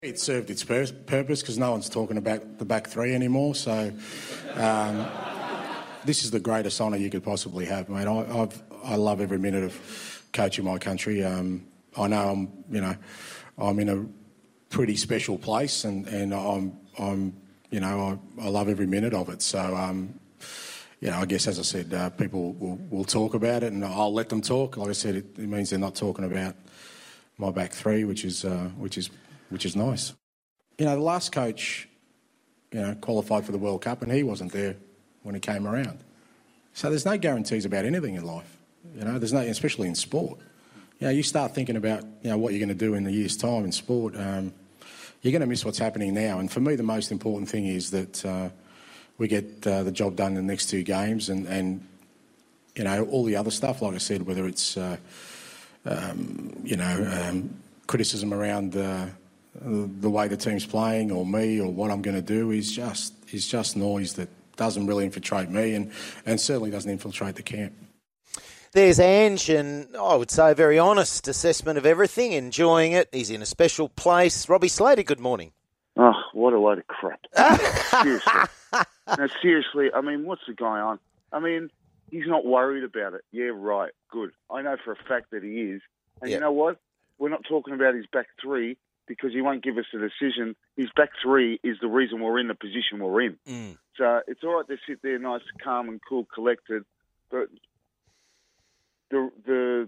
It served its purpose because no one's talking about the back three anymore. So this is the greatest honour you could possibly have, mate. I love every minute of coaching my country. I know I'm in a pretty special place, and I love every minute of it. So I guess, as I said, people will talk about it, and I'll let them talk. Like I said, it means they're not talking about my back three, which is nice. The last coach, qualified for the World Cup, and he wasn't there when it came around. So there's no guarantees about anything in life. There's no, especially in sport. You start thinking about what you're going to do in a year's time in sport. You're going to miss what's happening now. And for me, the most important thing is that we get the job done in the next two games, and all the other stuff. Like I said, whether it's criticism around the way the team's playing, or me, or what I'm going to do is just noise that doesn't really infiltrate me, and certainly doesn't infiltrate the camp. There's Ange, and I would say a very honest assessment of everything, enjoying it. He's in a special place. Robbie Slater, good morning. Oh, what a load of crap. Seriously. No, seriously, I mean, what's the guy on? I mean, he's not worried about it. Yeah, right, good. I know for a fact that he is. And You know what? We're not talking about his back three because he won't give us a decision. His back three is the reason we're in the position we're in. So it's all right to sit there nice, calm and cool, collected, but the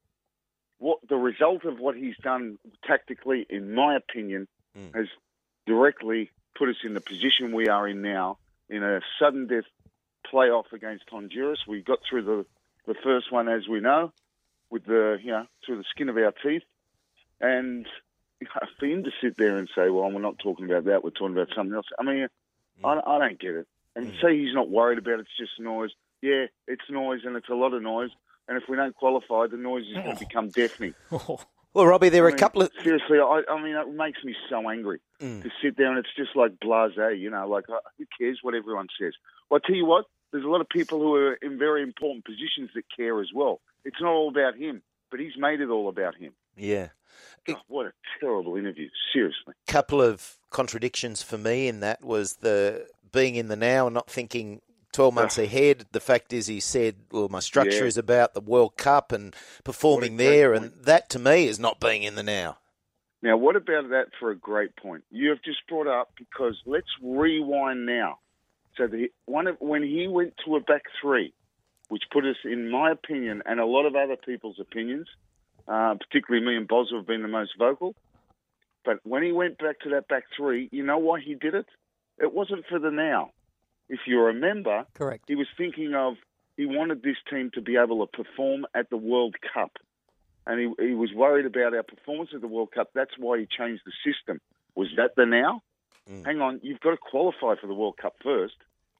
result of what he's done tactically, in my opinion, has directly put us in the position we are in now, in a sudden death playoff against Honduras. We got through the first one, as we know, with through the skin of our teeth. And for him to sit there and say, well, we're not talking about that, we're talking about something else. I mean, I don't get it. And say he's not worried about it, it's just noise. Yeah, it's noise, and it's a lot of noise. And if we don't qualify, the noise is going to become deafening. Well, Robbie, there are a couple of... Seriously, I mean, it makes me so angry to sit there, and it's just like blasé, who cares what everyone says? Well, I tell you what, there's a lot of people who are in very important positions that care as well. It's not all about him, but he's made it all about him. Yeah. God, what a terrible interview, seriously. Couple of contradictions for me in that was the being in the now and not thinking 12 months ahead. The fact is, he said, well, my structure is about the World Cup and performing there, and that to me is not being in the now. Now, what about that for a great point? You have just brought up, because let's rewind now. So when he went to a back three, which put us, in my opinion, and a lot of other people's opinions, particularly me and Boz have been the most vocal, but when he went back to that back three, you know why he did it? It wasn't for the now. If you remember, correct, he was thinking of, he wanted this team to be able to perform at the World Cup. And he was worried about our performance at the World Cup. That's why he changed the system. Was that the now? Hang on, you've got to qualify for the World Cup first.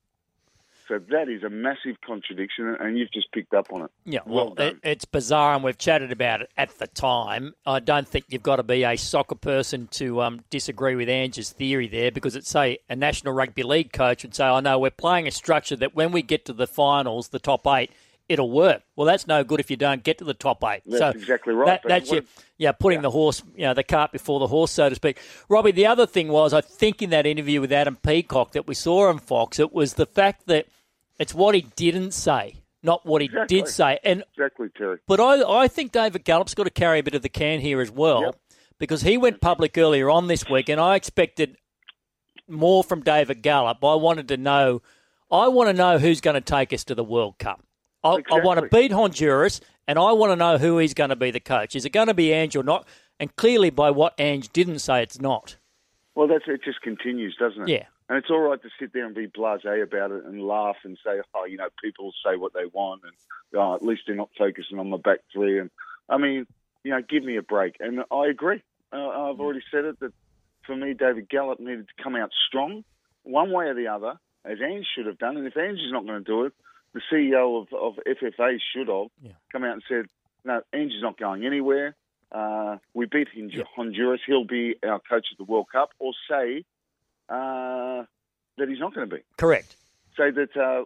So that is a massive contradiction, and you've just picked up on it. Yeah, well it's bizarre, and we've chatted about it at the time. I don't think you've got to be a soccer person to disagree with Ange's theory there, because it's, say, a National Rugby League coach would say, oh, no, we're playing a structure that when we get to the finals, the top eight, it'll work. Well, that's no good if you don't get to the top eight. That's exactly right. That's putting the horse, the cart before the horse, so to speak. Robbie, the other thing was, I think in that interview with Adam Peacock that we saw on Fox, it was the fact that it's what he didn't say, not what he did say. And exactly, Terry. But I think David Gallup's got to carry a bit of the can here as well, because he went public earlier on this week, and I expected more from David Gallup. I want to know who's going to take us to the World Cup. I want to beat Honduras, and I want to know who he's going to be the coach. Is it going to be Ange or not? And clearly, by what Ange didn't say, it's not. Well, it just continues, doesn't it? Yeah. And it's all right to sit there and be blasé about it and laugh and say, people say what they want, and at least they're not focusing on my back three. And I mean, give me a break. And I agree. I've already said it, that for me, David Gallup needed to come out strong, one way or the other, as Ange should have done. And if Ange is not going to do it, the CEO of FFA should have come out and said, no, Ange is not going anywhere. We beat Honduras. He'll be our coach of the World Cup. Or say that he's not going to be. Correct. Say that,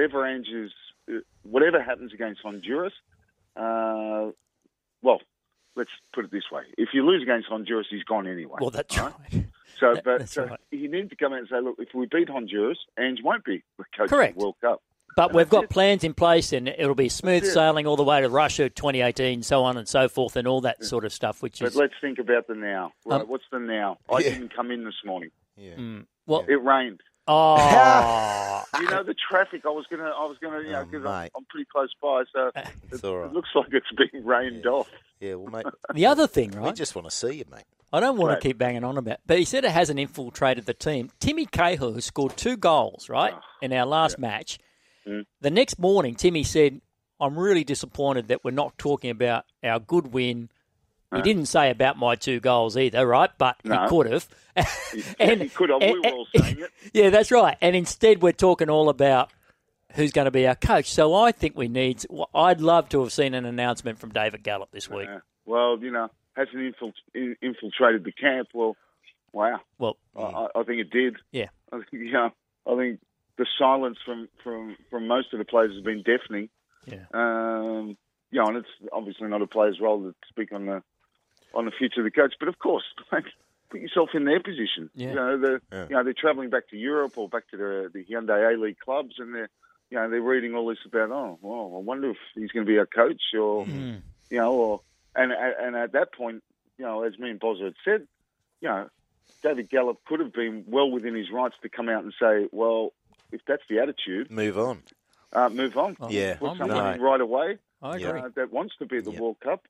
whatever happens against Honduras, let's put it this way. If you lose against Honduras, he's gone anyway. Well, that's right. So, That's right. you need to come out and say, look, if we beat Honduras, Ange won't be the coach Correct. of the World Cup. But we've got plans in place, and it'll be smooth sailing all the way to Russia 2018, so on and so forth, and all that sort of stuff. But let's think about the now. Right, what's the now? I didn't come in this morning. Yeah. Well, it rained. Oh, The traffic. I was gonna, because I'm pretty close by, so it looks like it's being rained off. Yeah, well, mate. The other thing, right? We just want to see you, mate. I don't want to keep banging on about, but he said it hasn't infiltrated the team. Timmy Cahill, who scored 2 goals, right, in our last match. The next morning, Timmy said, I'm really disappointed that we're not talking about our good win. He didn't say about my 2 goals either, right? But he could have. He could have. We were all saying it. Yeah, that's right. And instead, we're talking all about who's going to be our coach. So I think I'd love to have seen an announcement from David Gallop this week. Well, hasn't infiltrated the camp. Well, wow. Well, I think it did. Yeah. I think the silence from most of the players has been deafening. Yeah. And it's obviously not a player's role to speak on the future of the coach, but of course, put yourself in their position. Yeah. They're travelling back to Europe or back to the Hyundai A-League clubs, and they're reading all this about. Oh, well, I wonder if he's going to be our coach, or and at that point, as me and Bozza had said, David Gallop could have been well within his rights to come out and say, well, if that's the attitude, move on. Move on. Yeah. Put someone in right away. I agree. That wants to be at the World Cup.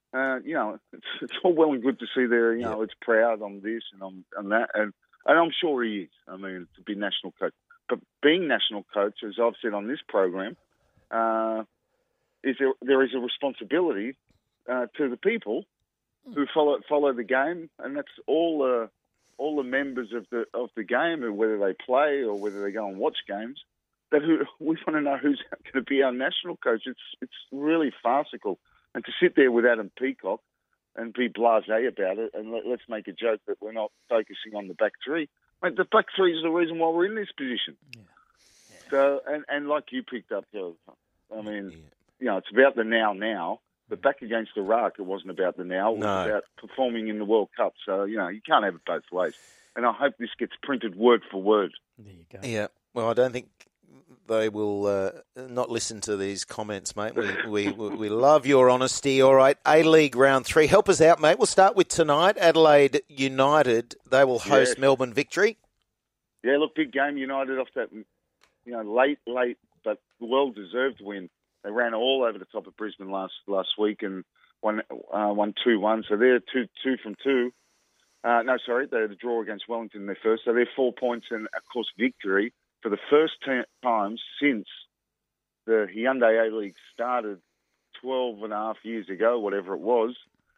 It's all well and good to see there. It's proud on this and on that, and I'm sure he is. I mean, to be national coach, but being national coach, as I've said on this program, there is a responsibility to the people who follow the game, and that's all the members of the game, whether they play or whether they go and watch games. We want to know who's going to be our national coach. It's really farcical. And to sit there with Adam Peacock and be blasé about it, and let's make a joke that we're not focusing on the back three. Mate, the back three is the reason why we're in this position. Yeah. So, and like you picked up, I mean, it's about the now. But back against Iraq, it wasn't about the now. It was about performing in the World Cup. So, you can't have it both ways. And I hope this gets printed word for word. There you go. Yeah. Well, I don't think they will not listen to these comments, mate. We love your honesty. All right, A-League round 3. Help us out, mate. We'll start with tonight. Adelaide United, they will host Melbourne Victory. Yeah, look, big game. United off that, late, but well-deserved win. They ran all over the top of Brisbane last week and won 2-1. So they're 2 from 2. They had a draw against Wellington in their first. So they're 4 points and, of course, victory. For the first time since the Hyundai A-League started 12 and a half years ago, whatever it was,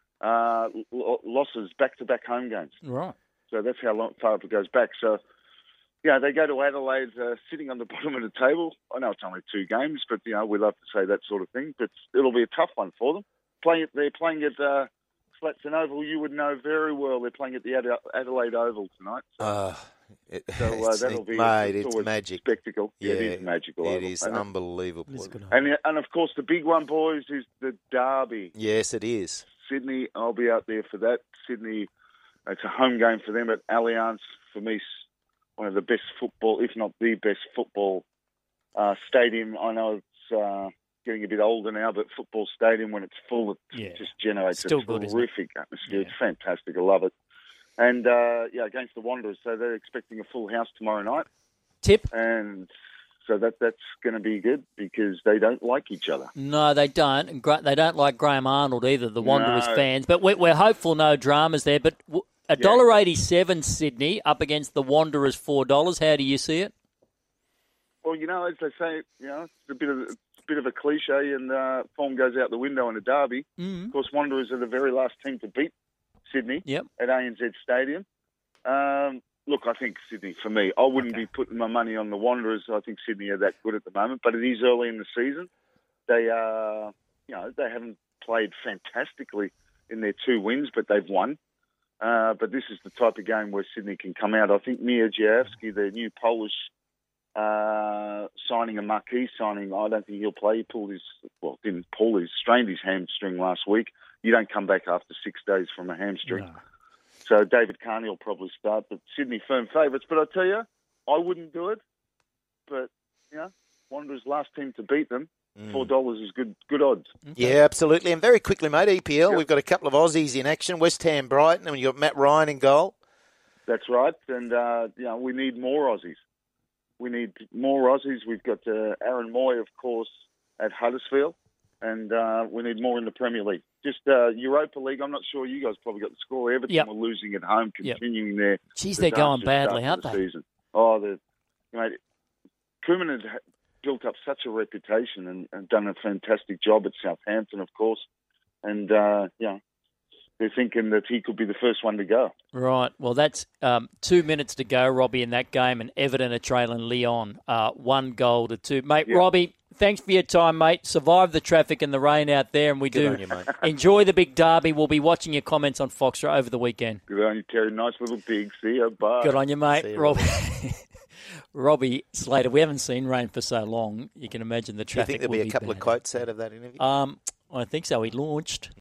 losses, back-to-back home games. Right. So that's how far it goes back. So, they go to Adelaide sitting on the bottom of the table. I know it's only 2 games, but, we love to say that sort of thing. But it'll be a tough one for them. They're playing at Flatson Oval. You would know very well they're playing at the Adelaide Oval tonight. So. That'll be it's magic. Spectacle. Yeah, it is magical. It is unbelievable. And of course the big one, boys, is the derby. Yes, it is. Sydney, I'll be out there for that. Sydney, it's a home game for them at Allianz. For me, one of the best football, if not the best football stadium. I know it's getting a bit older now, but football stadium when it's full, it just generates Still a good, terrific atmosphere. It's fantastic. I love it. And, against the Wanderers. So they're expecting a full house tomorrow night. Tip. And so that's going to be good because they don't like each other. No, they don't. And they don't like Graham Arnold either, the Wanderers fans. But we're hopeful no dramas there. But $1.87 Sydney up against the Wanderers $4. How do you see it? Well, as they say, it's a bit of a cliche and form goes out the window in a derby. Mm-hmm. Of course, Wanderers are the very last team to beat Sydney at ANZ Stadium. Look, I think Sydney, for me, I wouldn't be putting my money on the Wanderers. I think Sydney are that good at the moment, but it is early in the season. They they haven't played fantastically in their 2 wins, but they've won. But this is the type of game where Sydney can come out. I think Miroslawski, the new Polish signing a marquee signing. I don't think he'll play. He strained his hamstring last week. You don't come back after 6 days from a hamstring. No. So David Carney will probably start, but Sydney firm favourites. But I tell you, I wouldn't do it. But, Wanderers last team to beat them. $4 is good odds. Yeah, absolutely. And very quickly, mate, EPL, We've got a couple of Aussies in action. West Ham, Brighton, and you've got Matt Ryan in goal. That's right. And, we need more Aussies. We've got Aaron Moy, of course, at Huddersfield. And we need more in the Premier League. Just Europa League, I'm not sure. You guys probably got the score. Everton were losing at home, continuing their... Geez, they're going badly, aren't they? Season. Koeman had built up such a reputation and done a fantastic job at Southampton, of course. And, they're thinking that he could be the first one to go. Right. Well, that's 2 minutes to go, Robbie, in that game, and Everton are trailing Lyon 1-2. Mate, Robbie, thanks for your time, mate. Survive the traffic and the rain out there, and we Good on you, mate. Enjoy the big derby. We'll be watching your comments on Foxtra over the weekend. Good on you, Terry. Nice little pig. See ya. Bye. Good on you, mate. Robbie Slater, we haven't seen rain for so long. You can imagine the traffic. Do you think there'll be a couple of quotes out of that interview? I think so. He launched.